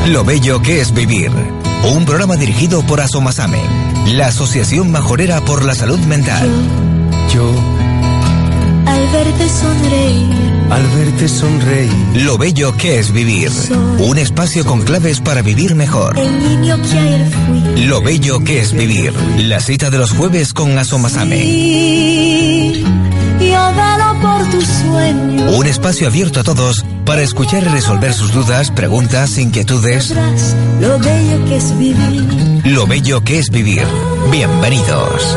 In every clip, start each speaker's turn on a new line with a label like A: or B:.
A: Lo bello que es vivir. Un programa dirigido por Asomasame, la Asociación Majorera por la Salud Mental.
B: Yo al verte sonreír.
A: Lo bello que es vivir. Un espacio con claves para vivir mejor.
C: El niño que ayer fui.
A: Lo bello que es vivir. La cita de los jueves con Asomasame.
C: Yo velo por tus sueños.
A: Un espacio abierto a todos para escuchar y resolver sus dudas, preguntas, inquietudes.
C: Lo bello que es vivir.
A: Lo bello que es vivir. Bienvenidos.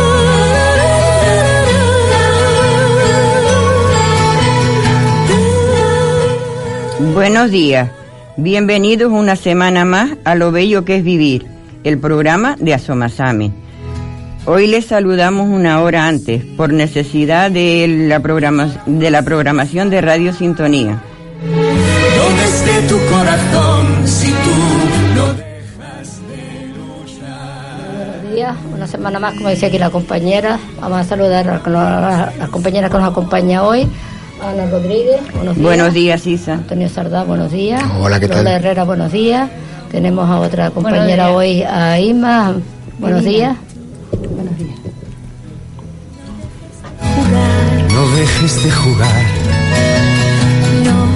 D: Buenos días. Bienvenidos una semana más a Lo bello que es vivir, el programa de Asomasame. Hoy les saludamos una hora antes, por necesidad de la programación de Radio Sintonía.
B: ¿Dónde esté tu corazón si tú no dejas de luchar?
E: Buenos días, una semana más, como decía aquí la compañera. Vamos a saludar a la compañera que nos acompaña hoy. Ana Rodríguez, buenos días.
D: Buenos días, Isa.
E: Antonio Sardá, buenos días.
F: Hola, ¿qué tal?
E: Lola Herrera, buenos días. Tenemos a otra compañera hoy, a Isma. Buenos días. Buenos días.
B: No dejes de jugar. No.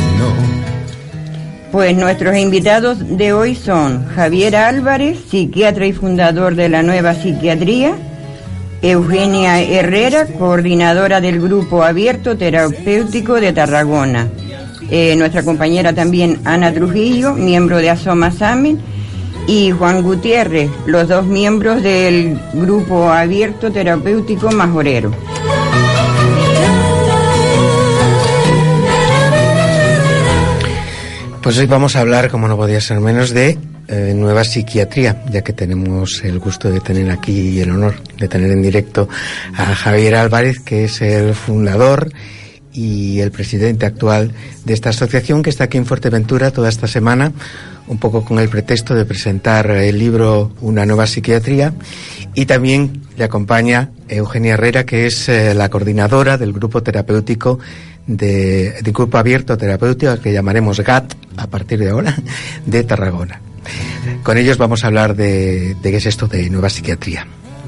D: Pues nuestros invitados de hoy son Javier Álvarez, psiquiatra y fundador de la Nueva Psiquiatría, Eugenia Herrera, coordinadora del Grupo Abierto Terapéutico de Tarragona, nuestra compañera también Ana Trujillo, miembro de Asomasame, y Juan Gutiérrez, los dos miembros del Grupo Abierto Terapéutico Majorero.
F: Pues hoy vamos a hablar, como no podía ser menos, de Nueva Psiquiatría, ya que tenemos el gusto de tener aquí y el honor de tener en directo a Javier Álvarez, que es el fundador y el presidente actual de esta asociación, que está aquí en Fuerteventura toda esta semana, un poco con el pretexto de presentar el libro Una Nueva Psiquiatría, y también le acompaña Eugenia Herrera, que es la coordinadora del grupo terapéutico del Grupo Abierto Terapéutico, que llamaremos GAT a partir de ahora, de Tarragona. Con ellos vamos a hablar de qué es esto de Nueva Psiquiatría.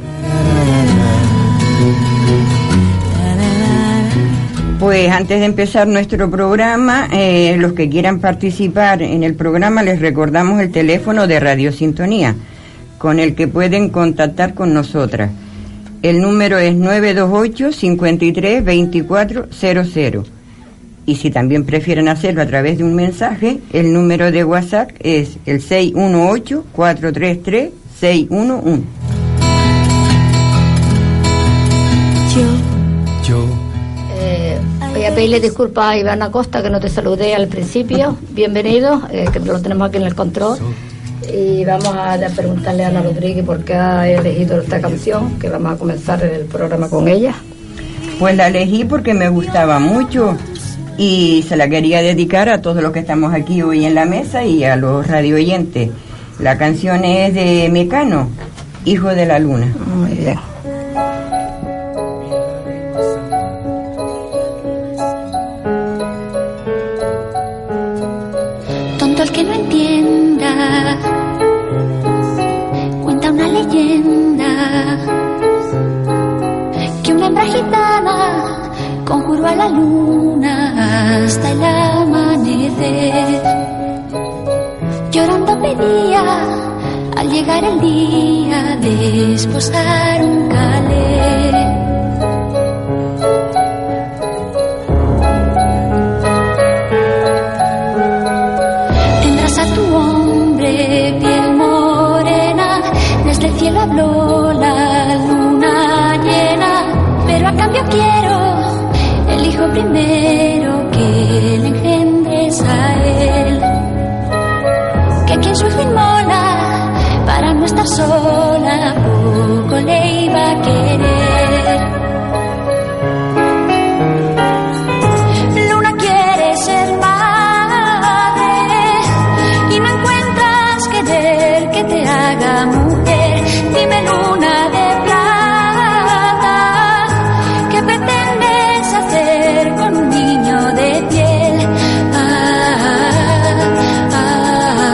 D: Pues antes de empezar nuestro programa, los que quieran participar en el programa, les recordamos el teléfono de Radio Sintonía, con el que pueden contactar con nosotras. El número es 928-53-2400. Y si también prefieren hacerlo a través de un mensaje, el número de WhatsApp es el 618-433-611.
B: Yo.
E: Voy a pedirle disculpas a Iván Acosta, que no te saludé al principio. Bienvenido, que lo tenemos aquí en el control. Y vamos a preguntarle a Ana Rodríguez por qué ha elegido esta canción, que vamos a comenzar el programa con ella.
D: Pues la elegí porque me gustaba mucho y se la quería dedicar a todos los que estamos aquí hoy en la mesa y a los radio oyentes. La canción es de Mecano, Hijo de la Luna.
E: Muy bien.
G: Tonto el que no entienda, cuenta una leyenda, que una hembra gitana conjuró a la luna hasta el amanecer. Llorando pedía al llegar el día de esposar un calé. Tendrás a tu hombre piel morena, desde el cielo habló la luna llena, pero a cambio quiero el hijo primero que le engendres a él, que quien su hijo inmola para no estar sola poco le iba a querer. Luna quiere ser madre y no encuentras querer que te haga mujer. Dime, luna de plata, ¿qué pretendes hacer con un niño de piel?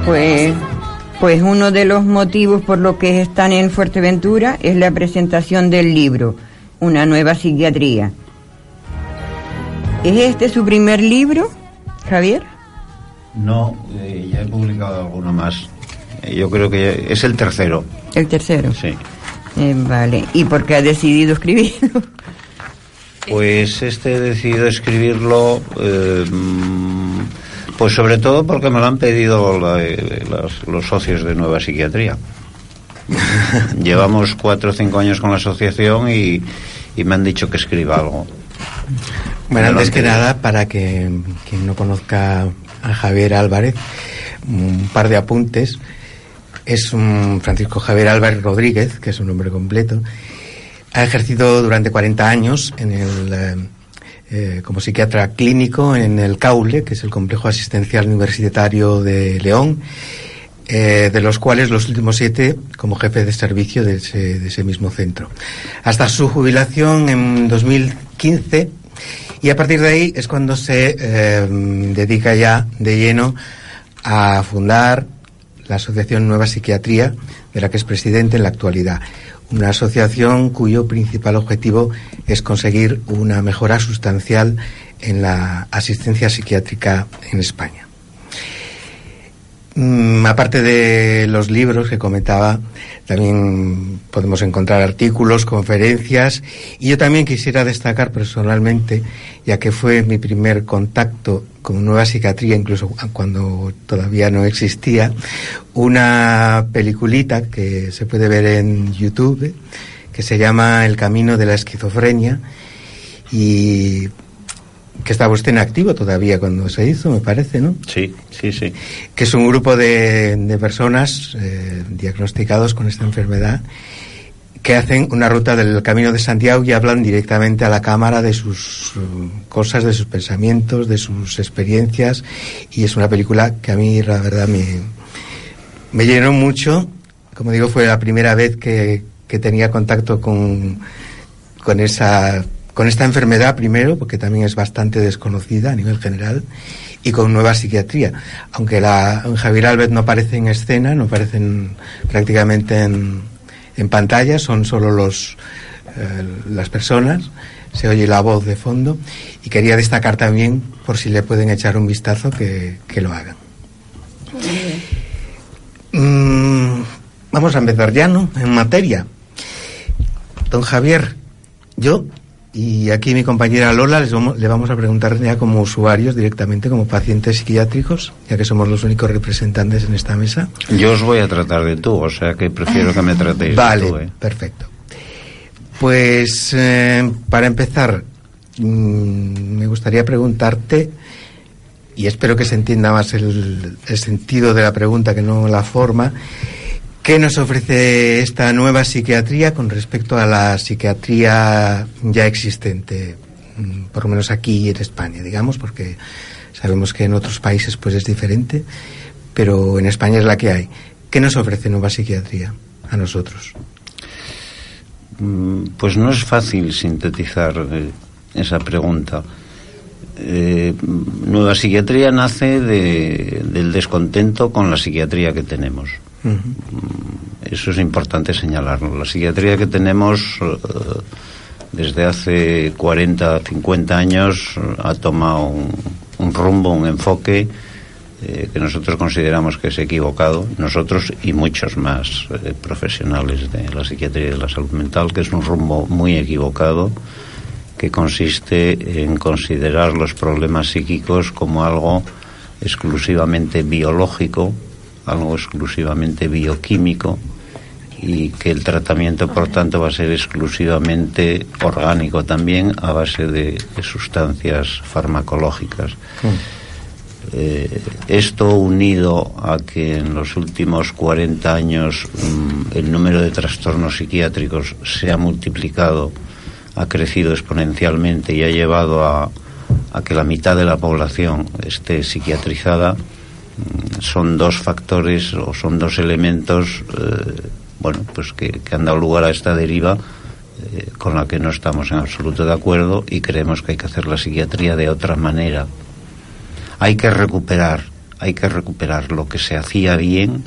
D: Pues uno de los motivos por los que están en Fuerteventura es la presentación del libro, Una nueva psiquiatría. ¿Es este su primer libro, Javier?
H: No, ya he publicado alguno más. Yo creo que es el tercero.
D: ¿El tercero?
H: Sí.
D: Vale. ¿Y por qué ha decidido escribirlo?
H: Pues he decidido escribirlo, pues sobre todo porque me lo han pedido los socios de Nueva Psiquiatría. Llevamos 4 o 5 años con la asociación y me han dicho que escriba algo.
F: Bueno, antes que nada, para que quien no conozca a Javier Álvarez, un par de apuntes. Es Francisco Javier Álvarez Rodríguez, que es su nombre completo. Ha ejercido durante 40 años como psiquiatra clínico en el CAULE, que es el Complejo Asistencial Universitario de León, de los cuales los últimos 7 como jefe de servicio de ese mismo centro. Hasta su jubilación en 2015, y a partir de ahí es cuando se dedica ya de lleno a fundar la Asociación Nueva Psiquiatría, de la que es presidente en la actualidad. Una asociación cuyo principal objetivo es conseguir una mejora sustancial en la asistencia psiquiátrica en España. Aparte de los libros que comentaba, también podemos encontrar artículos, conferencias, y yo también quisiera destacar personalmente, ya que fue mi primer contacto con Nueva Psiquiatría, incluso cuando todavía no existía, una peliculita que se puede ver en YouTube, que se llama El camino de la esquizofrenia, y que estaba usted en activo todavía cuando se hizo, me parece, ¿no?
H: Sí.
F: Que es un grupo de personas diagnosticados con esta enfermedad, que hacen una ruta del Camino de Santiago y hablan directamente a la cámara de sus cosas, de sus pensamientos, de sus experiencias, y es una película que a mí, la verdad, me llenó mucho. Como digo, fue la primera vez que tenía contacto con esta enfermedad, primero, porque también es bastante desconocida a nivel general, y con Nueva Psiquiatría. Aunque Javier Álvarez no aparece en escena, no aparecen prácticamente en pantalla, son solo las personas, se oye la voz de fondo, y quería destacar también, por si le pueden echar un vistazo, que lo hagan. Vamos a empezar ya, ¿no?, en materia. Don Javier, yo y aquí mi compañera Lola le vamos a preguntar ya como usuarios directamente, como pacientes psiquiátricos, ya que somos los únicos representantes en esta mesa.
H: Yo os voy a tratar de tú, o sea que prefiero que me tratéis
F: vale,
H: de tú.
F: Perfecto. Pues para empezar, me gustaría preguntarte, y espero que se entienda más el sentido de la pregunta que no la forma, ¿qué nos ofrece esta nueva psiquiatría con respecto a la psiquiatría ya existente, por lo menos aquí en España, digamos, porque sabemos que en otros países pues es diferente, pero en España es la que hay? ¿Qué nos ofrece nueva psiquiatría a nosotros?
H: Pues no es fácil sintetizar esa pregunta. Nueva psiquiatría nace del descontento con la psiquiatría que tenemos. Eso es importante señalarlo. La psiquiatría que tenemos desde hace 40, 50 años ha tomado un rumbo, un enfoque que nosotros consideramos que es equivocado, nosotros y muchos más profesionales de la psiquiatría y de la salud mental, que es un rumbo muy equivocado, que consiste en considerar los problemas psíquicos como algo exclusivamente biológico, algo exclusivamente bioquímico, y que el tratamiento, por tanto, va a ser exclusivamente orgánico también, a base de sustancias farmacológicas. Esto, unido a que en los últimos 40 años el número de trastornos psiquiátricos se ha multiplicado, ha crecido exponencialmente y ha llevado a que la mitad de la población esté psiquiatrizada, son dos factores o son dos elementos pues que han dado lugar a esta deriva con la que no estamos en absoluto de acuerdo, y creemos que hay que hacer la psiquiatría de otra manera. Hay que recuperar hay que recuperar lo que se hacía bien,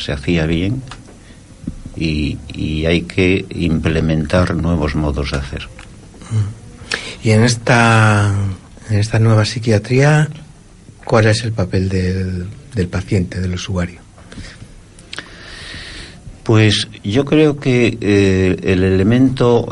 H: y hay que implementar nuevos modos de hacer.
F: Y en esta nueva psiquiatría, ¿cuál es el papel del paciente, del usuario?
H: Pues yo creo que el elemento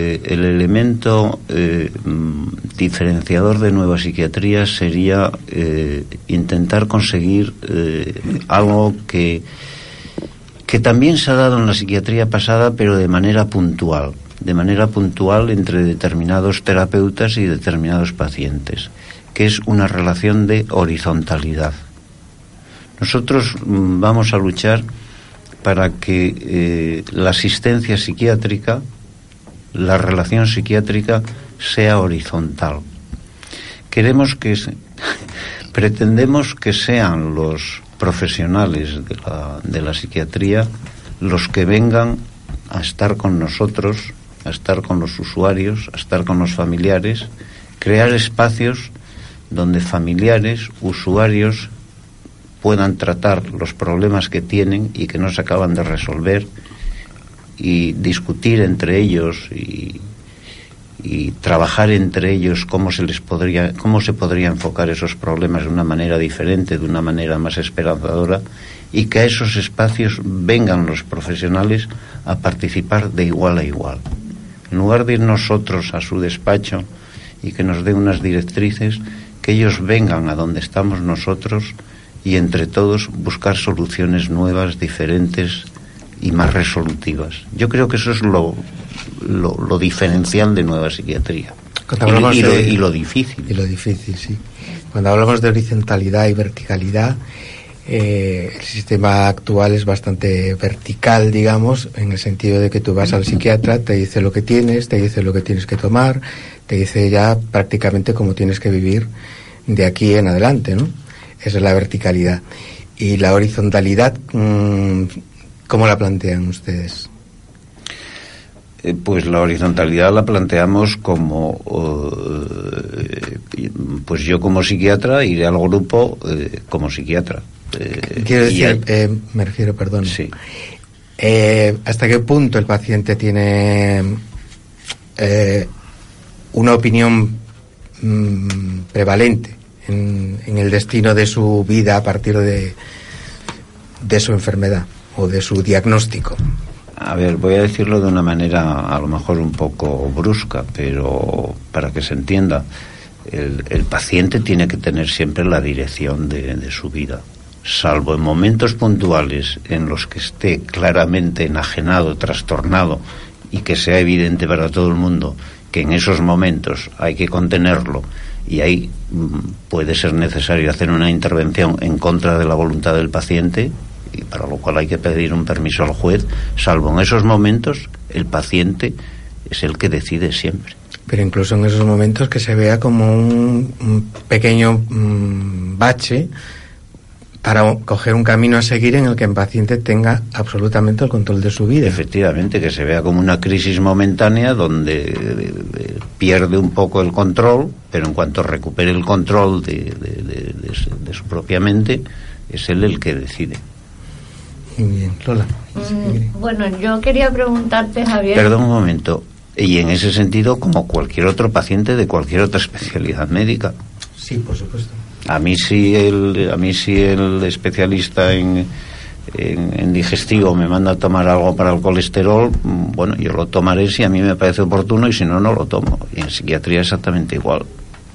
H: diferenciador de nueva psiquiatría sería intentar conseguir algo que también se ha dado en la psiquiatría pasada, pero de manera puntual entre determinados terapeutas y determinados pacientes, que es una relación de horizontalidad. Nosotros vamos a luchar para que la asistencia psiquiátrica, la relación psiquiátrica, sea horizontal. Pretendemos que sean los profesionales de la psiquiatría los que vengan a estar con nosotros, a estar con los usuarios, a estar con los familiares, crear espacios donde familiares, usuarios puedan tratar los problemas que tienen y que no se acaban de resolver, y discutir entre ellos y trabajar entre ellos cómo se podría enfocar esos problemas de una manera diferente, de una manera más esperanzadora, y que a esos espacios vengan los profesionales a participar de igual a igual. En lugar de ir nosotros a su despacho y que nos dé unas directrices, que ellos vengan a donde estamos nosotros y entre todos buscar soluciones nuevas, diferentes y más resolutivas. Yo creo que eso es lo diferencial de nueva psiquiatría. Y lo difícil. Y lo difícil,
F: sí. Cuando hablamos de horizontalidad y verticalidad, el sistema actual es bastante vertical, digamos, en el sentido de que tú vas al psiquiatra, te dice lo que tienes, te dice lo que tienes que tomar, te dice ya prácticamente cómo tienes que vivir de aquí en adelante, ¿no? Esa es la verticalidad. Y la horizontalidad, ¿cómo la plantean ustedes?
H: Pues la horizontalidad la planteamos como, pues yo como psiquiatra iré al grupo como psiquiatra.
F: Quiero decir, me refiero, perdón.
H: Sí.
F: ¿Hasta qué punto el paciente tiene una opinión prevalente en el destino de su vida a partir de su enfermedad o de su diagnóstico?
H: A ver, voy a decirlo de una manera a lo mejor un poco brusca, pero para que se entienda, el paciente tiene que tener siempre la dirección de su vida, salvo en momentos puntuales en los que esté claramente enajenado, trastornado, y que sea evidente para todo el mundo que en esos momentos hay que contenerlo, y ahí puede ser necesario hacer una intervención en contra de la voluntad del paciente, y para lo cual hay que pedir un permiso al juez. Salvo en esos momentos, el paciente es el que decide siempre.
F: Pero incluso en esos momentos que se vea como un pequeño bache para coger un camino a seguir en el que el paciente tenga absolutamente el control de su vida.
H: Efectivamente, que se vea como una crisis momentánea donde pierde un poco el control, pero en cuanto recupere el control de su propia mente, es él el que decide.
F: Muy bien, Lola.
E: Bueno, yo quería preguntarte, Javier.
H: Perdón un momento. Y en ese sentido, como cualquier otro paciente de cualquier otra especialidad médica.
F: Sí, por supuesto.
H: A mí si el especialista en digestivo me manda a tomar algo para el colesterol, bueno, yo lo tomaré si a mí me parece oportuno, y si no, no lo tomo. Y en psiquiatría exactamente igual.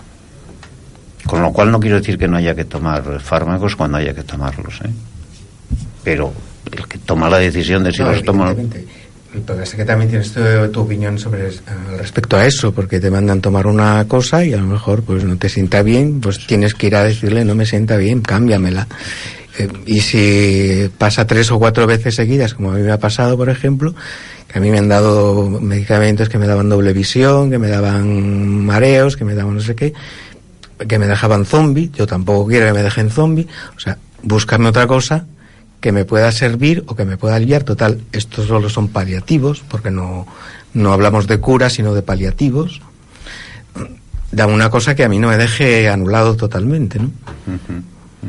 H: Con lo cual no quiero decir que no haya que tomar fármacos cuando haya que tomarlos, pero el que toma la decisión de si los toma.
F: Pero es que también tienes tu opinión sobre respecto a eso, porque te mandan tomar una cosa y a lo mejor pues no te sienta bien, pues tienes que ir a decirle: no me sienta bien, cámbiamela. Y si pasa 3 o 4 veces seguidas, como a mí me ha pasado, por ejemplo, que a mí me han dado medicamentos que me daban doble visión, que me daban mareos, que me daban no sé qué, que me dejaban zombie. Yo tampoco quiero que me dejen zombie. O sea, búscame otra cosa que me pueda servir o que me pueda aliviar. Total, estos solo son paliativos, porque no hablamos de cura, sino de paliativos. Dame una cosa que a mí no me deje anulado totalmente, ¿no?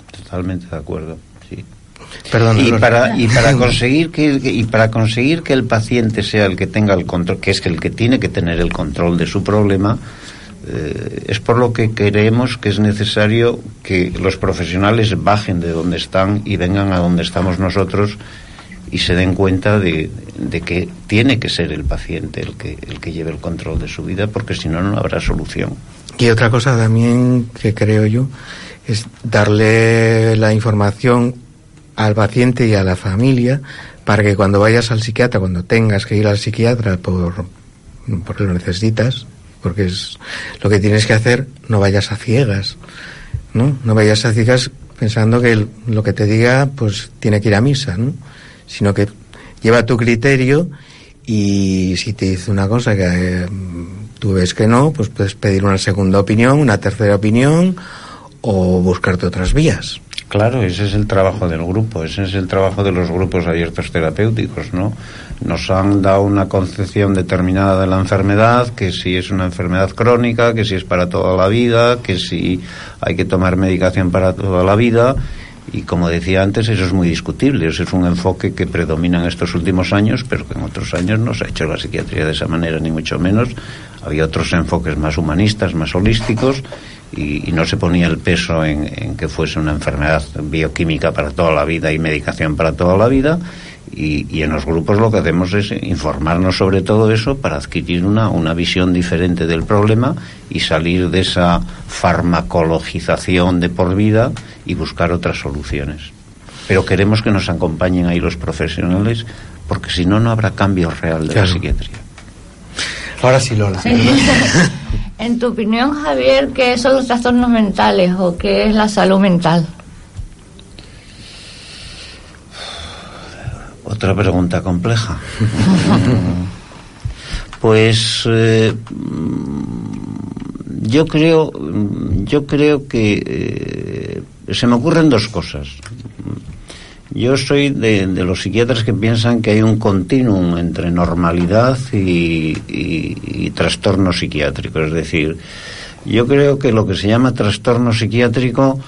H: Totalmente de acuerdo, sí.
F: Perdón,
H: y para conseguir que el paciente sea el que tenga el control, que es el que tiene que tener el control de su problema, es por lo que creemos que es necesario que los profesionales bajen de donde están y vengan a donde estamos nosotros y se den cuenta de que tiene que ser el paciente el que lleve el control de su vida, porque si no, no habrá solución.
F: Y otra cosa también que creo yo es darle la información al paciente y a la familia para que cuando vayas al psiquiatra, cuando tengas que ir al psiquiatra porque lo necesitas, porque es lo que tienes que hacer, no vayas a ciegas, ¿no? No vayas a ciegas pensando que lo que te diga pues tiene que ir a misa, ¿no? Sino que lleva tu criterio, y si te dice una cosa que tú ves que no, pues puedes pedir una segunda opinión, una tercera opinión o buscarte otras vías.
H: Claro, ese es el trabajo del grupo, ese es el trabajo de los grupos abiertos terapéuticos, ¿no? Nos han dado una concepción determinada de la enfermedad, que si es una enfermedad crónica, que si es para toda la vida, que si hay que tomar medicación para toda la vida, y como decía antes, eso es muy discutible, eso es un enfoque que predomina en estos últimos años, pero que en otros años no se ha hecho la psiquiatría de esa manera, ni mucho menos. Había otros enfoques más humanistas, más holísticos, y no se ponía el peso en que fuese una enfermedad bioquímica para toda la vida y medicación para toda la vida, y en los grupos lo que hacemos es informarnos sobre todo eso para adquirir una visión diferente del problema y salir de esa farmacologización de por vida y buscar otras soluciones. Pero queremos que nos acompañen ahí los profesionales, porque si no, no habrá cambio real de la psiquiatría.
F: Ahora sí, Lola.
E: Sí. En tu opinión, Javier, ¿qué son los trastornos mentales o qué es la salud mental?
H: Otra pregunta compleja. Pues yo creo que se me ocurren dos cosas. Yo soy de los psiquiatras que piensan que hay un continuum entre normalidad y trastorno psiquiátrico. Es decir, yo creo que lo que se llama trastorno psiquiátrico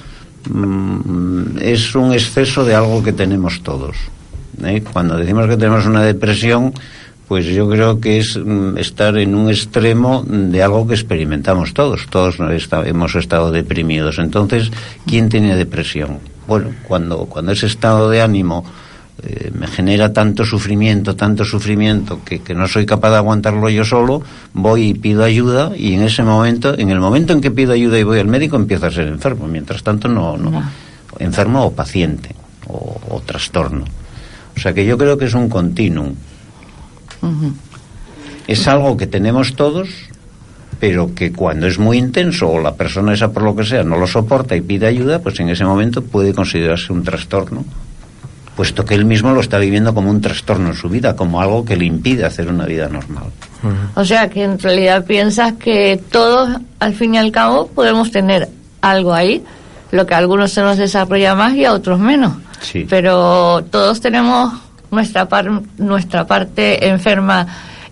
H: es un exceso de algo que tenemos todos. Cuando decimos que tenemos una depresión, pues yo creo que es estar en un extremo de algo que experimentamos todos. Todos hemos estado deprimidos. Entonces, ¿quién tiene depresión? Bueno, cuando ese estado de ánimo me genera tanto sufrimiento que no soy capaz de aguantarlo yo solo, voy y pido ayuda, y en el momento en que pido ayuda y voy al médico, empiezo a ser enfermo. Mientras tanto no. Enfermo o paciente o trastorno. O sea que yo creo que es un continuum.
E: Uh-huh.
H: Es algo que tenemos todos, pero que cuando es muy intenso o la persona esa por lo que sea no lo soporta y pide ayuda, pues en ese momento puede considerarse un trastorno, puesto que él mismo lo está viviendo como un trastorno en su vida, como algo que le impide hacer una vida normal.
E: O sea que en realidad piensas que todos, al fin y al cabo, podemos tener algo ahí, lo que a algunos se nos desarrolla más y a otros menos.
H: Sí.
E: Pero todos tenemos nuestra parte enferma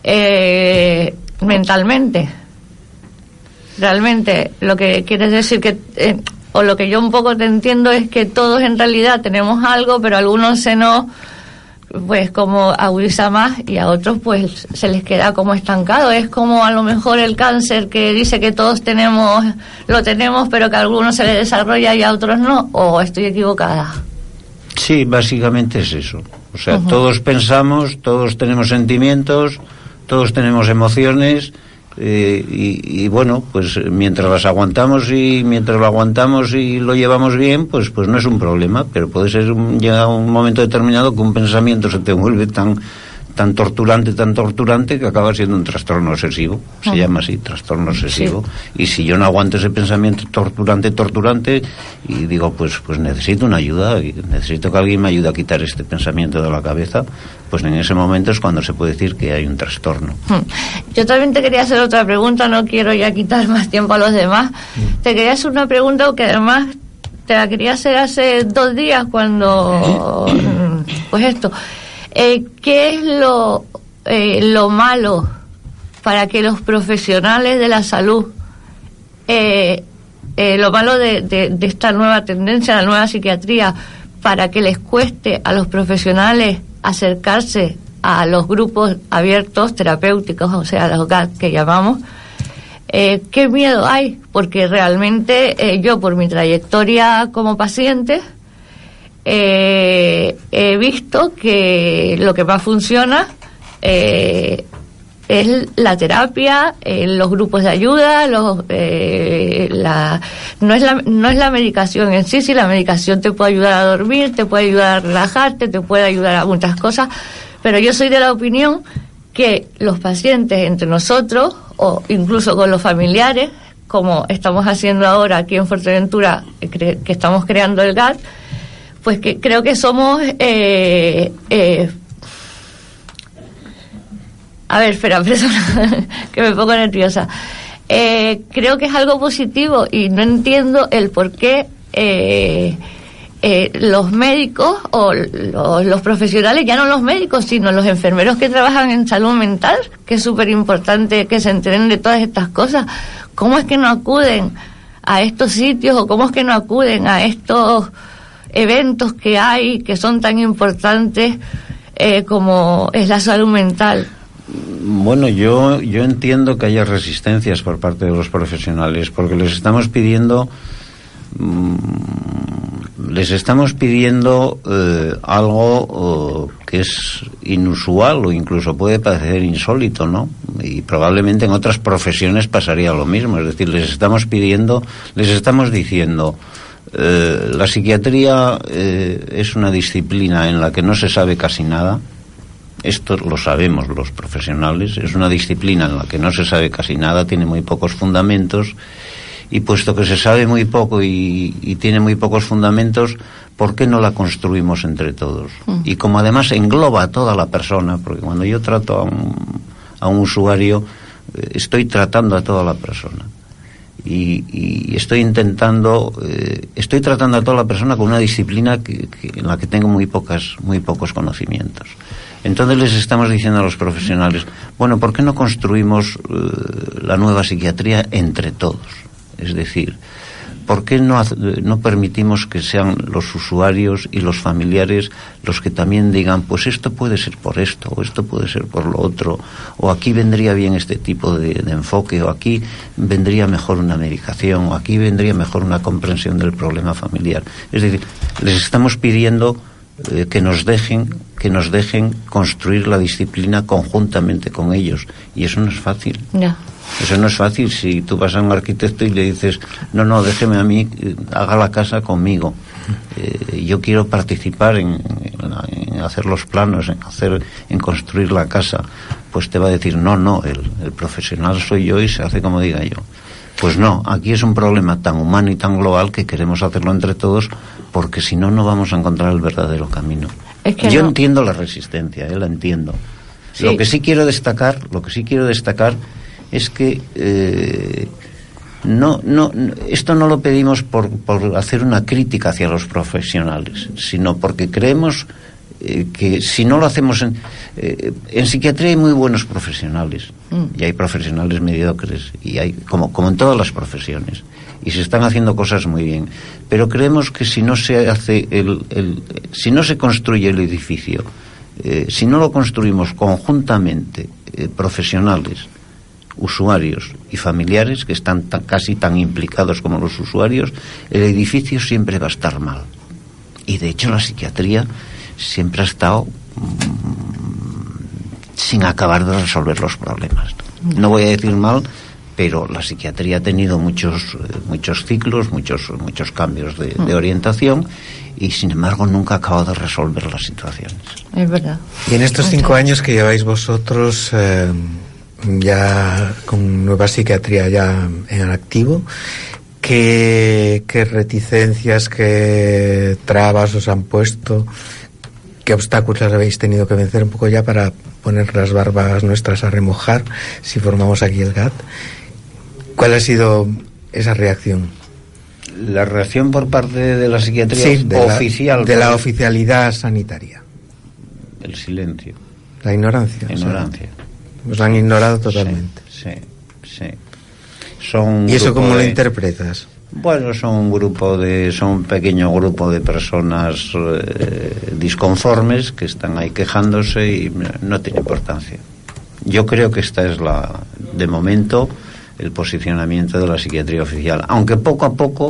E: mentalmente. Realmente lo que quieres decir que o lo que yo un poco te entiendo es que todos en realidad tenemos algo, pero a algunos se nos pues como agudiza más y a otros pues se les queda como estancado. Es como a lo mejor el cáncer, que dice que todos lo tenemos, pero que a algunos se les desarrolla y a otros no. ¿O estoy equivocada?
H: Sí, básicamente es eso. O sea, todos pensamos, todos tenemos sentimientos, todos tenemos emociones, y bueno, pues mientras lo aguantamos y lo llevamos bien, pues no es un problema. Pero puede ser llega un momento determinado que un pensamiento se te vuelve tan torturante que acaba siendo un trastorno obsesivo. Se llama así, trastorno obsesivo. Sí. Y si yo no aguanto ese pensamiento torturante y digo, pues necesito una ayuda, y necesito que alguien me ayude a quitar este pensamiento de la cabeza, pues en ese momento es cuando se puede decir que hay un trastorno.
E: Yo también te quería hacer otra pregunta, no quiero ya quitar más tiempo a los demás. Te quería hacer una pregunta que además te la quería hacer hace 2 días cuando pues esto. ¿Qué es lo malo para que los profesionales de la salud
I: lo malo de esta nueva tendencia, la nueva psiquiatría, para que les cueste a los profesionales acercarse a los grupos abiertos terapéuticos, o sea, los GAT que llamamos. ¿Qué miedo hay? Porque realmente yo, por mi trayectoria como paciente, he visto que lo que más funciona es la terapia, los grupos de ayuda, no es la medicación en sí. La medicación te puede ayudar a dormir, te puede ayudar a relajarte, te puede ayudar a muchas cosas, pero yo soy de la opinión que los pacientes entre nosotros, o incluso con los familiares, como estamos haciendo ahora aquí en Fuerteventura, que estamos creando el GAT, pues que creo que somos a ver, espera, que me pongo nerviosa. Creo que es algo positivo y no entiendo el por qué los médicos o los profesionales, ya no los médicos, sino los enfermeros que trabajan en salud mental, que es súper importante que se enteren de todas estas cosas, ¿cómo es que no acuden a estos sitios o cómo es que no acuden a estos eventos que hay, que son tan importantes como es la salud mental?
H: Bueno, yo entiendo que haya resistencias por parte de los profesionales, porque les estamos pidiendo algo que es inusual o incluso puede parecer insólito, ¿no? Y probablemente en otras profesiones pasaría lo mismo. Es decir, les estamos diciendo, la psiquiatría es una disciplina en la que no se sabe casi nada. Esto lo sabemos los profesionales. Es una disciplina en la que no se sabe casi nada, tiene muy pocos fundamentos, y puesto que se sabe muy poco y tiene muy pocos fundamentos, ¿por qué no la construimos entre todos? Y como además engloba a toda la persona, porque cuando yo trato a un usuario, estoy tratando a toda la persona. Y estoy tratando a toda la persona con una disciplina en la que tengo muy pocos conocimientos. Entonces les estamos diciendo a los profesionales, bueno, ¿por qué no construimos la nueva psiquiatría entre todos? Es decir, ¿por qué no permitimos que sean los usuarios y los familiares los que también digan, pues esto puede ser por esto, o esto puede ser por lo otro, o aquí vendría bien este tipo de enfoque, o aquí vendría mejor una medicación, o aquí vendría mejor una comprensión del problema familiar? Es decir, les estamos pidiendo que nos dejen construir la disciplina conjuntamente con ellos, y eso no es fácil.
I: No.
H: Eso no es fácil. Si tú vas a un arquitecto y le dices, no, déjeme a mí, haga la casa conmigo, yo quiero participar en hacer los planos, en construir la casa, pues te va a decir, no, el profesional soy yo y se hace como diga yo. Pues no, aquí es un problema tan humano y tan global que queremos hacerlo entre todos, porque si no, no vamos a encontrar el verdadero camino.
I: Es que
H: yo entiendo la resistencia, la entiendo. Sí. Lo que sí quiero destacar es que esto no lo pedimos por hacer una crítica hacia los profesionales, sino porque creemos que si no lo hacemos en psiquiatría hay muy buenos profesionales y hay profesionales mediocres, y hay como en todas las profesiones, y se están haciendo cosas muy bien, pero creemos que si no se hace si no se construye el edificio, si no lo construimos conjuntamente, profesionales, usuarios y familiares, que están casi tan implicados como los usuarios, el edificio siempre va a estar mal. Y de hecho la psiquiatría siempre ha estado sin acabar de resolver los problemas. No voy a decir mal, pero la psiquiatría ha tenido muchos ciclos, muchos cambios de orientación, y sin embargo nunca ha acabado de resolver las situaciones.
I: Es verdad.
F: Y en estos 5 años que lleváis vosotros ya con nueva psiquiatría ya en activo, ¿qué reticencias, qué trabas os han puesto? ¿Qué obstáculos habéis tenido que vencer un poco ya para poner las barbas nuestras a remojar, si formamos aquí el GAT? ¿Cuál ha sido esa reacción?
H: La reacción por parte de la psiquiatría oficial.
F: De la oficialidad sanitaria.
H: El silencio.
F: La ignorancia. Os han ignorado totalmente.
H: Sí.
F: ¿Y eso cómo lo interpretas?
H: Bueno, son un pequeño grupo de personas disconformes que están ahí quejándose y no tiene importancia. Yo creo que esta es de momento, el posicionamiento de la psiquiatría oficial, aunque poco a poco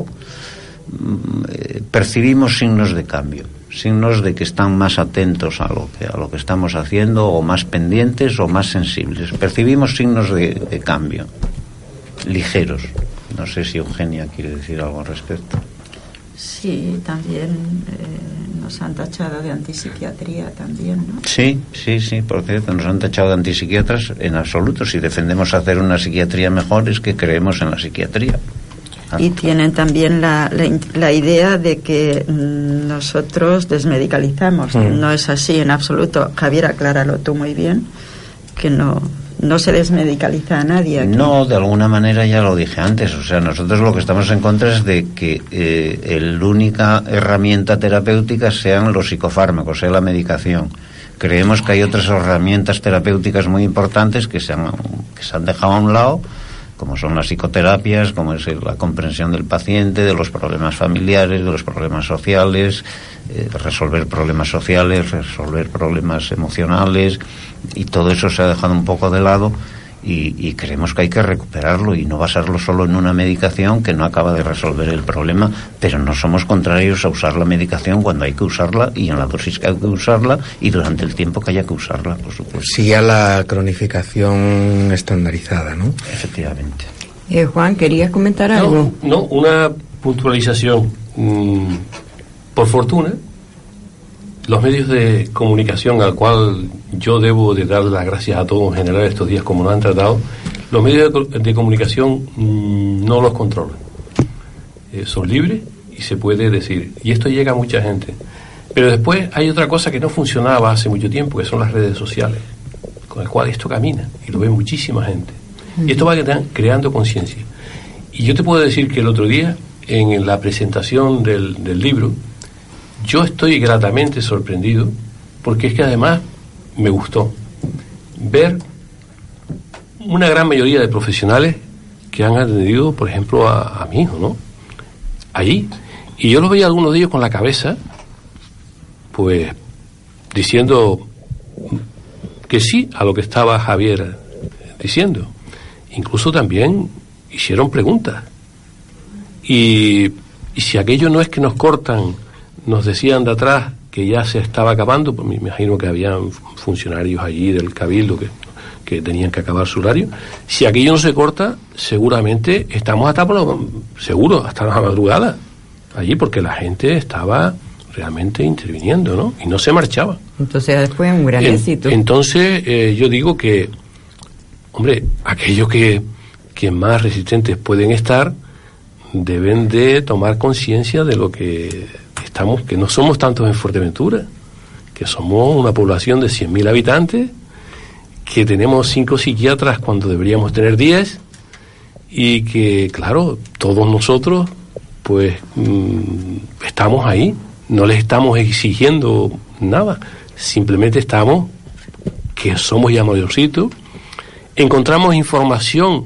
H: percibimos signos de cambio, signos de que están más atentos a lo que estamos haciendo, o más pendientes o más sensibles. Percibimos signos de cambio, ligeros. No sé si Eugenia quiere decir algo al respecto.
J: Sí, también nos han tachado de antipsiquiatría también, ¿no?
H: Sí, por cierto, nos han tachado de antipsiquiatras en absoluto. Si defendemos hacer una psiquiatría mejor, es que creemos en la psiquiatría.
J: Y tienen también la idea de que nosotros desmedicalizamos. No es así en absoluto. Javier, acláralo tú muy bien, que no se desmedicaliza a nadie aquí.
H: No, de alguna manera ya lo dije antes. O sea, nosotros lo que estamos en contra es de que la única herramienta terapéutica sean los psicofármacos, sea la medicación. Creemos que hay otras herramientas terapéuticas muy importantes que se han dejado a un lado, como son las psicoterapias, como es la comprensión del paciente, de los problemas familiares, de los problemas sociales, resolver problemas sociales, resolver problemas emocionales, y todo eso se ha dejado un poco de lado, y creemos que hay que recuperarlo y no basarlo solo en una medicación que no acaba de resolver el problema. Pero no somos contrarios a usar la medicación cuando hay que usarla, y en la dosis que hay que usarla, y durante el tiempo que haya que usarla, por supuesto.
F: Sí, a la cronificación estandarizada, ¿no?
H: Efectivamente.
D: Juan, ¿querías comentar algo?
K: No, una puntualización. Por fortuna, los medios de comunicación, al cual yo debo de dar las gracias a todos en general estos días como nos han tratado, los medios de comunicación no los controlan. Son libres y se puede decir, y esto llega a mucha gente. Pero después hay otra cosa que no funcionaba hace mucho tiempo, que son las redes sociales, con el cual esto camina y lo ve muchísima gente. Y esto va creando conciencia. Y yo te puedo decir que el otro día, en la presentación del libro, yo estoy gratamente sorprendido, porque es que además me gustó ver una gran mayoría de profesionales que han atendido, por ejemplo, a mi hijo, ¿no? Allí. Y yo los veía algunos de ellos con la cabeza, pues, diciendo que sí a lo que estaba Javier diciendo. Incluso también hicieron preguntas. Y si aquello no es que nos cortan, nos decían de atrás que ya se estaba acabando, pues me imagino que habían funcionarios allí del Cabildo que tenían que acabar su horario. Si aquello no se corta, seguramente estamos hasta la madrugada allí, porque la gente estaba realmente interviniendo, ¿no? Y no se marchaba.
D: Entonces después un gran éxito.
K: Entonces yo digo que, hombre, aquellos que más resistentes pueden estar deben de tomar conciencia de lo que estamos, que no somos tantos en Fuerteventura, que somos una población de 100.000 habitantes, que tenemos 5 psiquiatras cuando deberíamos tener 10, y que, claro, todos nosotros pues estamos ahí, no les estamos exigiendo nada, simplemente estamos, que somos ya mayorcitos, encontramos información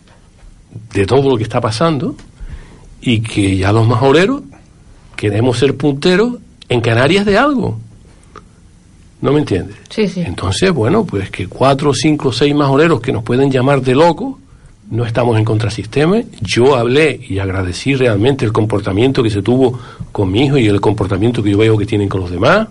K: de todo lo que está pasando, y que ya los majoreros queremos ser punteros en Canarias de algo. ¿No me entiendes?
I: Sí.
K: Entonces, bueno, pues que 4, 5, 6 majoreros que nos pueden llamar de locos, no estamos en contrasistema. Yo hablé y agradecí realmente el comportamiento que se tuvo con mi hijo y el comportamiento que yo veo que tienen con los demás.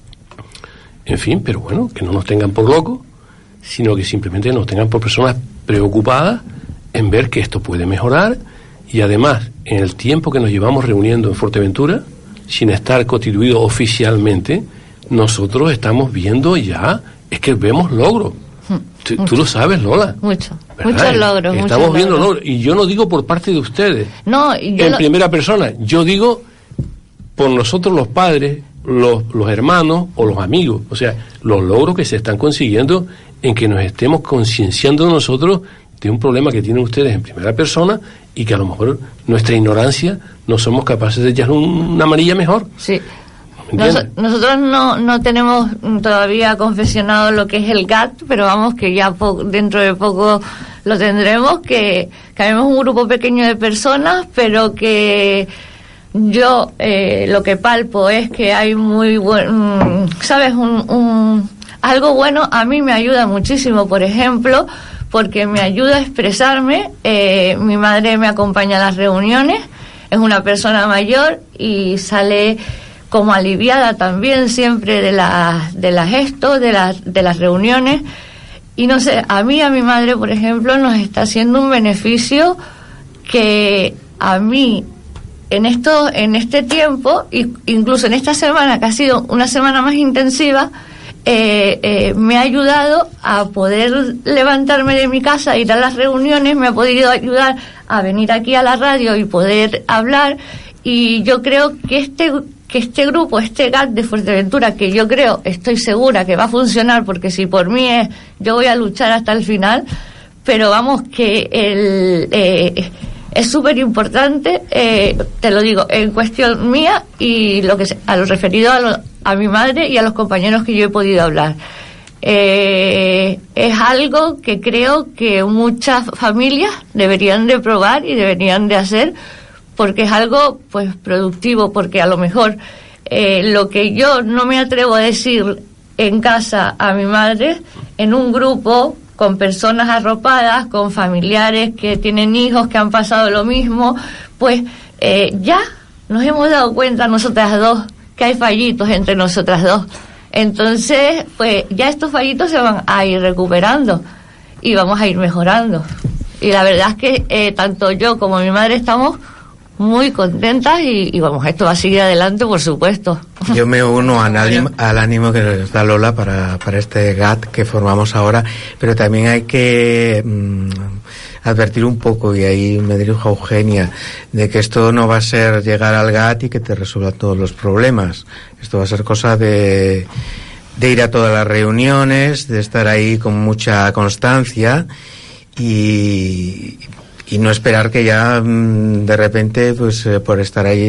K: En fin, pero bueno, que no nos tengan por locos, sino que simplemente nos tengan por personas preocupadas en ver que esto puede mejorar. Y además, en el tiempo que nos llevamos reuniendo en Fuerteventura, sin estar constituido oficialmente, nosotros estamos viendo ya, es que vemos logros. Tú lo sabes, Lola.
I: Muchos logros.
K: Estamos viendo logros. Y yo no digo por parte de ustedes, primera persona, yo digo por nosotros los padres, los hermanos o los amigos. O sea, los logros que se están consiguiendo en que nos estemos concienciando nosotros de un problema que tienen ustedes en primera persona, y que a lo mejor nuestra ignorancia no somos capaces de echar una manilla mejor.
I: Sí. Nosotros no tenemos todavía confeccionado lo que es el GAT, pero vamos que ya dentro de poco lo tendremos, que habemos un grupo pequeño de personas, pero que yo lo que palpo es que hay muy buen, ¿sabes? Algo bueno a mí me ayuda muchísimo, por ejemplo, porque me ayuda a expresarme. Mi madre me acompaña a las reuniones, es una persona mayor y sale como aliviada también siempre de las de las reuniones. Y no sé, a mi madre, por ejemplo, nos está haciendo un beneficio que a mí en este tiempo, incluso en esta semana, que ha sido una semana más intensiva, me ha ayudado a poder levantarme de mi casa, ir a las reuniones, me ha podido ayudar a venir aquí a la radio y poder hablar. Y yo creo que este grupo, este GAT de Fuerteventura, que yo creo, estoy segura que va a funcionar, porque si por mí es, yo voy a luchar hasta el final, pero vamos, que es súper importante, te lo digo, en cuestión mía y a lo referido a mi madre y a los compañeros que yo he podido hablar. Es algo que creo que muchas familias deberían de probar y deberían de hacer, porque es algo pues productivo, porque a lo mejor lo que yo no me atrevo a decir en casa a mi madre, en un grupo con personas arropadas, con familiares que tienen hijos que han pasado lo mismo, pues ya nos hemos dado cuenta nosotras dos que hay fallitos entre nosotras dos. Entonces, pues ya estos fallitos se van a ir recuperando y vamos a ir mejorando. Y la verdad es que tanto yo como mi madre estamos muy contentas y vamos, esto va a seguir adelante, por supuesto.
F: Yo me uno al ánimo que nos da Lola para este GAT que formamos ahora, pero también hay que advertir un poco, y ahí me dirijo a Eugenia, de que esto no va a ser llegar al GAT y que te resuelva todos los problemas. Esto va a ser cosa de ir a todas las reuniones, de estar ahí con mucha constancia y no esperar que ya de repente, pues por estar allí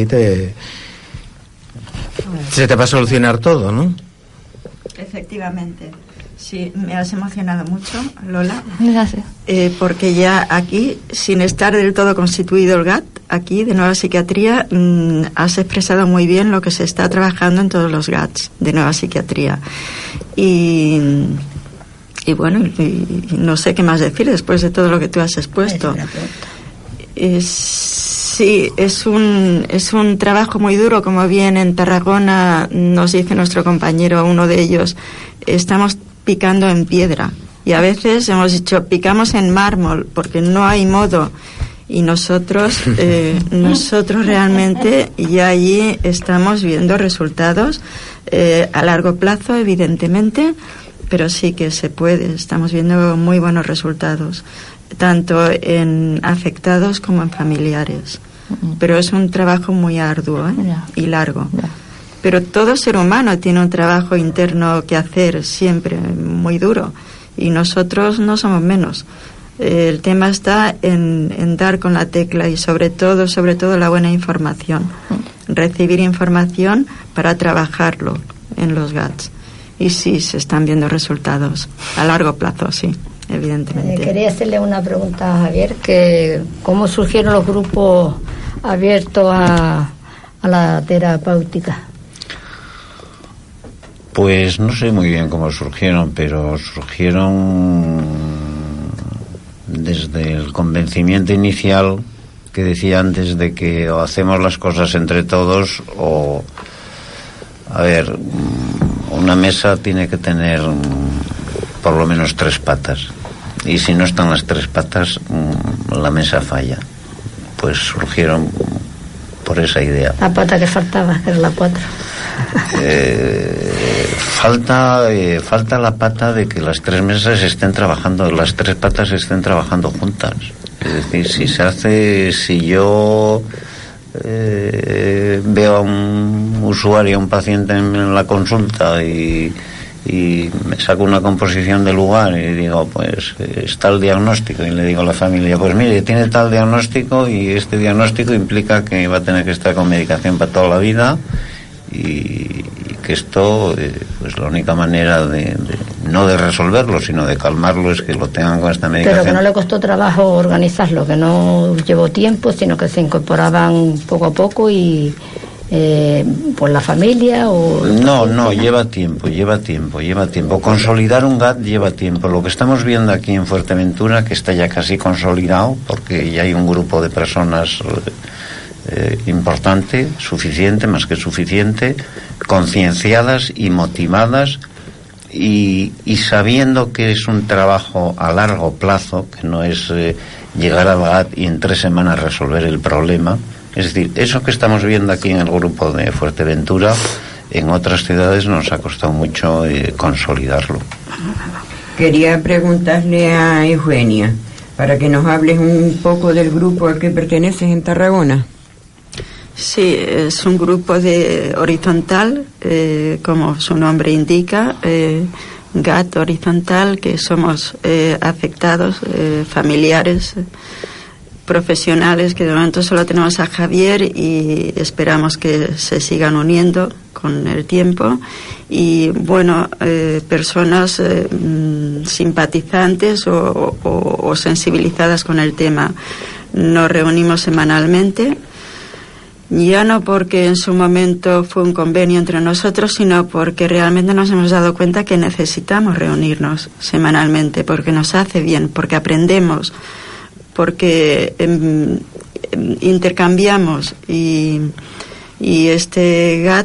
F: se te va a solucionar todo, ¿no?
J: Efectivamente. Sí, me has emocionado mucho, Lola.
I: Gracias.
J: Porque ya aquí, sin estar del todo constituido el GAT, aquí de Nueva Psiquiatría, has expresado muy bien lo que se está trabajando en todos los GATs de Nueva Psiquiatría. Y bueno, y no sé qué más decir después de todo lo que tú has expuesto. Sí, es un trabajo muy duro, como bien en Tarragona nos dice nuestro compañero, uno de ellos, estamos picando en piedra. Y a veces hemos dicho, picamos en mármol, porque no hay modo. Y nosotros realmente ya allí estamos viendo resultados a largo plazo, evidentemente, pero sí que se puede. Estamos viendo muy buenos resultados, tanto en afectados como en familiares. Pero es un trabajo muy arduo y largo. Pero todo ser humano tiene un trabajo interno que hacer siempre, muy duro. Y nosotros no somos menos. El tema está en dar con la tecla y sobre todo la buena información. Recibir información para trabajarlo en los GATs. Y sí, se están viendo resultados a largo plazo, sí, evidentemente.
E: Quería hacerle una pregunta a Javier, que ¿cómo surgieron los grupos abiertos a la terapéutica?
H: Pues no sé muy bien cómo surgieron, pero surgieron desde el convencimiento inicial que decía antes, de que o hacemos las cosas entre todos o... A ver, una mesa tiene que tener por lo menos 3 patas, y si no están las 3 patas, la mesa falla. Pues surgieron por esa idea.
E: La pata que faltaba, que era la 4.
H: Falta la pata de que las 3 mesas estén trabajando, las 3 patas estén trabajando juntas. Es decir, si yo veo a un usuario, a un paciente en la consulta y me saco una composición de lugar y digo, pues está el diagnóstico, y le digo a la familia, pues mire, tiene tal diagnóstico y este diagnóstico implica que va a tener que estar con medicación para toda la vida, y que esto, pues la única manera de no de resolverlo, sino de calmarlo, es que lo tengan con esta medicación.
E: Pero que no le costó trabajo organizarlo, que no llevó tiempo, sino que se incorporaban poco a poco y por la familia o...
H: No, lleva tiempo. Consolidar un GAT lleva tiempo. Lo que estamos viendo aquí en Fuerteventura, que está ya casi consolidado, porque ya hay un grupo de personas importante, suficiente, más que suficiente, concienciadas y motivadas y sabiendo que es un trabajo a largo plazo, que no es llegar al GAT y en 3 semanas resolver el problema. Es decir, eso que estamos viendo aquí en el grupo de Fuerteventura, en otras ciudades nos ha costado mucho consolidarlo.
D: Quería preguntarle a Eugenia, para que nos hables un poco del grupo al que perteneces en Tarragona.
J: Sí, es un grupo de horizontal, como su nombre indica, GAT horizontal, que somos afectados, familiares, profesionales, que de momento solo tenemos a Javier y esperamos que se sigan uniendo con el tiempo, y bueno, personas simpatizantes o sensibilizadas con el tema. Nos reunimos semanalmente, ya no porque en su momento fue un convenio entre nosotros, sino porque realmente nos hemos dado cuenta que necesitamos reunirnos semanalmente, porque nos hace bien, porque aprendemos, porque intercambiamos y este GAT,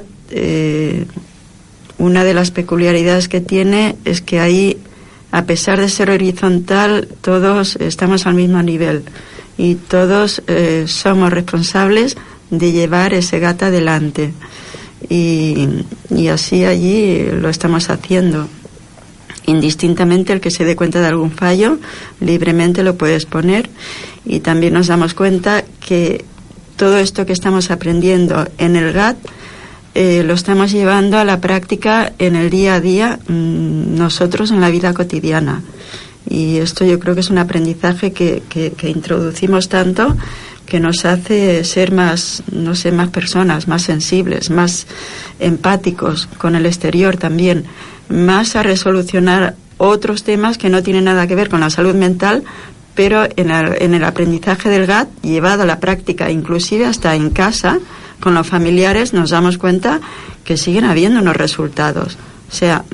J: una de las peculiaridades que tiene es que ahí, a pesar de ser horizontal, todos estamos al mismo nivel y todos somos responsables de llevar ese GAT adelante, y así allí lo estamos haciendo. Indistintamente, el que se dé cuenta de algún fallo, libremente lo puede exponer, y también nos damos cuenta que todo esto que estamos aprendiendo en el GAT lo estamos llevando a la práctica en el día a día, nosotros en la vida cotidiana, y esto yo creo que es un aprendizaje que introducimos tanto, que nos hace ser más personas, más sensibles, más empáticos con el exterior también, más a resolucionar otros temas que no tienen nada que ver con la salud mental, pero en el aprendizaje del GAT llevado a la práctica, inclusive hasta en casa, con los familiares, nos damos cuenta que siguen habiendo unos resultados. O sea,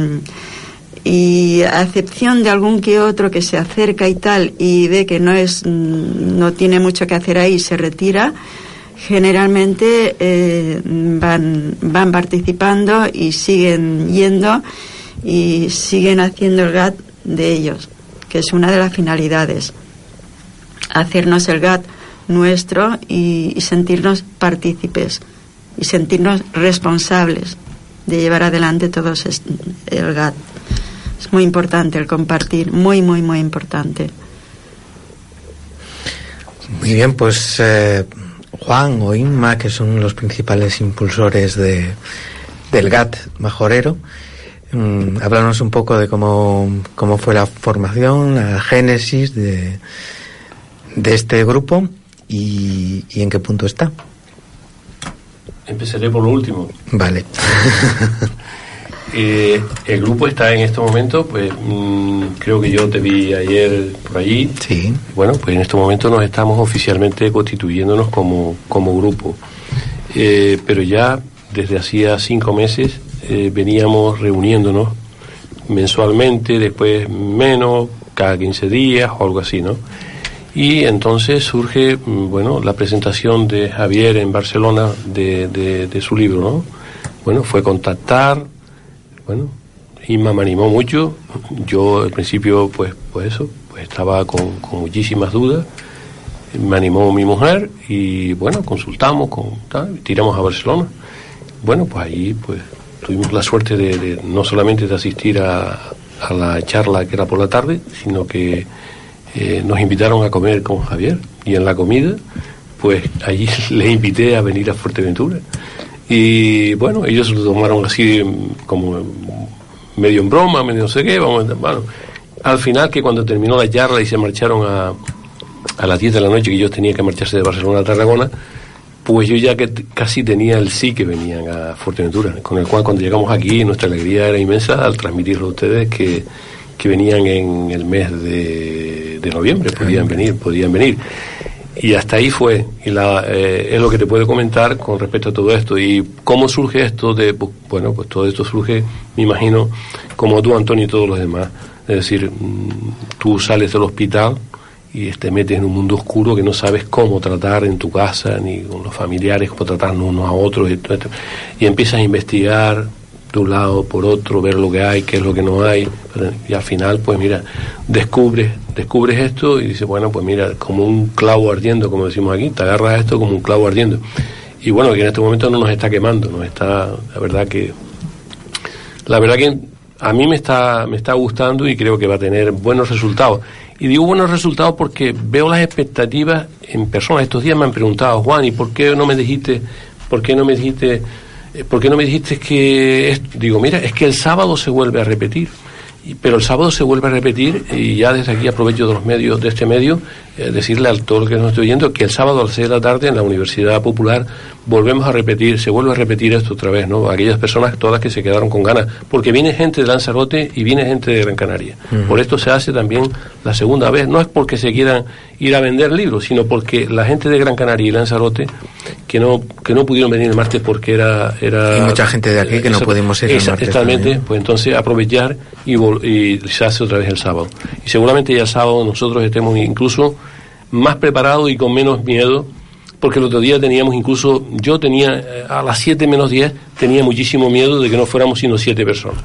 J: y a excepción de algún que otro que se acerca y tal y ve que no tiene mucho que hacer ahí y se retira, generalmente van participando y siguen yendo y siguen haciendo el GAT de ellos, que es una de las finalidades, hacernos el GAT nuestro y sentirnos partícipes y sentirnos responsables de llevar adelante todos el GAT. Es muy importante el compartir, muy, muy, muy importante.
F: Muy bien, pues Juan o Inma, que son los principales impulsores del GAT majorero, háblanos un poco de cómo fue la formación, la génesis de este grupo y en qué punto está.
K: Empezaré por lo último.
F: Vale.
K: El grupo está en este momento, pues creo que yo te vi ayer por allí.
F: Sí.
K: Bueno, pues en este momento nos estamos oficialmente constituyéndonos como grupo. Pero ya desde hacía 5 meses veníamos reuniéndonos mensualmente, después menos, cada 15 días o algo así, ¿no? Y entonces surge, la presentación de Javier en Barcelona de su libro, ¿no? Bueno, fue contactar. Inma me animó mucho. Yo al principio pues estaba con muchísimas dudas. Me animó mi mujer y consultamos tiramos a Barcelona. Pues ahí pues tuvimos la suerte de no solamente de asistir a la charla que era por la tarde, sino que nos invitaron a comer con Javier, y en la comida pues allí le invité a venir a Fuerteventura. Y ellos lo tomaron así como medio en broma, medio no sé qué. Al final, que cuando terminó la charla y se marcharon a las 10 de la noche, que yo tenía que marcharse de Barcelona a Tarragona, pues yo ya que casi tenía el sí que venían a Fuerteventura, con el cual cuando llegamos aquí nuestra alegría era inmensa al transmitirlo a ustedes que venían en el mes de noviembre, podían venir. Y hasta ahí fue, y es lo que te puedo comentar con respecto a todo esto. Y cómo surge esto pues todo esto surge, me imagino, como tú, Antonio, y todos los demás. Es decir, tú sales del hospital y te metes en un mundo oscuro que no sabes cómo tratar en tu casa, ni con los familiares, cómo tratarnos unos a otros, y empiezas a investigar de un lado por otro, ver lo que hay, qué es lo que no hay, y al final, pues mira, descubres esto y dices, bueno, pues mira, como un clavo ardiendo, como decimos aquí, te agarras a esto como un clavo ardiendo. Y bueno, que en este momento no nos está quemando, la verdad que a mí me está gustando y creo que va a tener buenos resultados. Y digo buenos resultados porque veo las expectativas en personas. Estos días me han preguntado, Juan, ¿y por qué no me dijiste que digo, mira, es que el sábado se vuelve a repetir, pero el sábado se vuelve a repetir, y ya desde aquí aprovecho de los medios de este medio, decirle a todo el que nos estoy oyendo que el sábado a las 6 de la tarde en la Universidad Popular se vuelve a repetir esto otra vez, ¿no? Aquellas personas todas que se quedaron con ganas, porque viene gente de Lanzarote y viene gente de Gran Canaria. Por esto se hace también la segunda vez, no es porque se quieran ir a vender libros, sino porque la gente de Gran Canaria y Lanzarote que no pudieron venir el martes porque era
F: y mucha gente de aquí que no pudimos ir el martes
K: exactamente
F: también.
K: Pues entonces aprovechar y se hace otra vez el sábado, y seguramente ya el sábado nosotros estemos incluso más preparados y con menos miedo, porque el otro día yo tenía a las 7 menos 10 tenía muchísimo miedo de que no fuéramos sino 7 personas.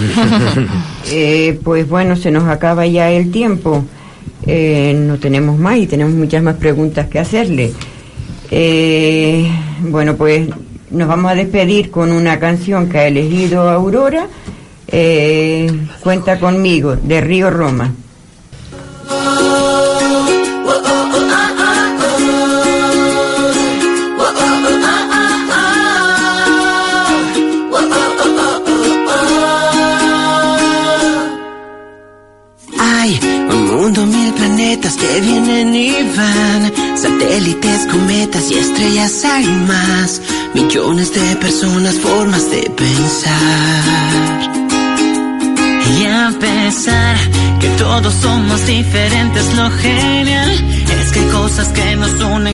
D: Pues bueno, se nos acaba ya el tiempo, no tenemos más y tenemos muchas más preguntas que hacerle. Bueno, pues nos vamos a despedir con una canción que ha elegido Aurora, Cuenta conmigo, de Río Roma.
B: Hay un mundo, 1000 planetas que vienen y van, satélites, cometas y estrellas hay más, millones de personas, formas de pensar. Y a pesar que todos somos diferentes, lo genial es que hay cosas que nos unen.